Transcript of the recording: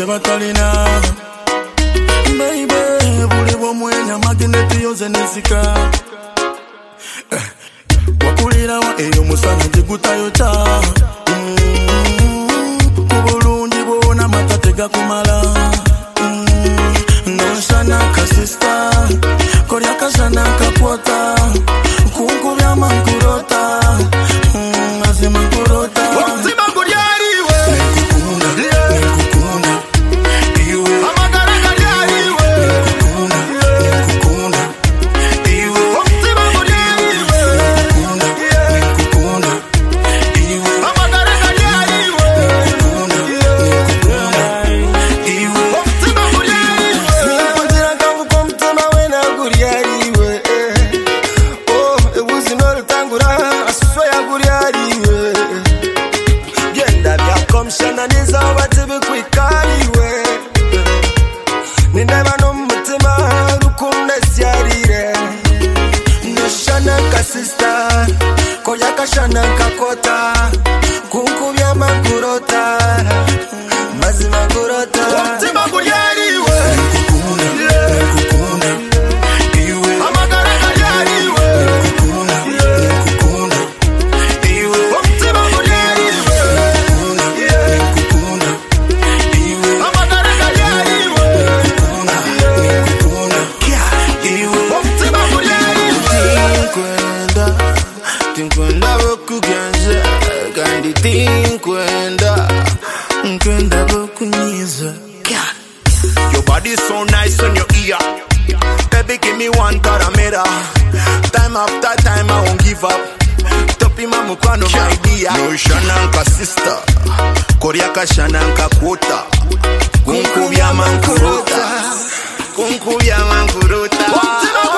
kyebatalina baby buli bw'omwenya magineti yoze nesika wakulirawa eyo musana gigutayota kubulungi bwona matate gakumala noshana kasista korya kashana kapota kunkubya mankurota mazima kurota Kashana kakota kunkubya makurota mazima kurota mutima gulyariwe kukuna iwe amagara galyariwe kukuna iwe mutima gulyariwe kukuna iwe amagara galyariwe kukuna iwe mutima gulyariwe tinkwenda bokugenza kandi tinkwenda bokunyiza. Your body so nice on your ear, baby give me one taramera. Time after time I won't give up. Topi mamukwano my dear. No shananka sister, Korea kashananka quota. Kunkubya mankurota, kunkubya mankurota.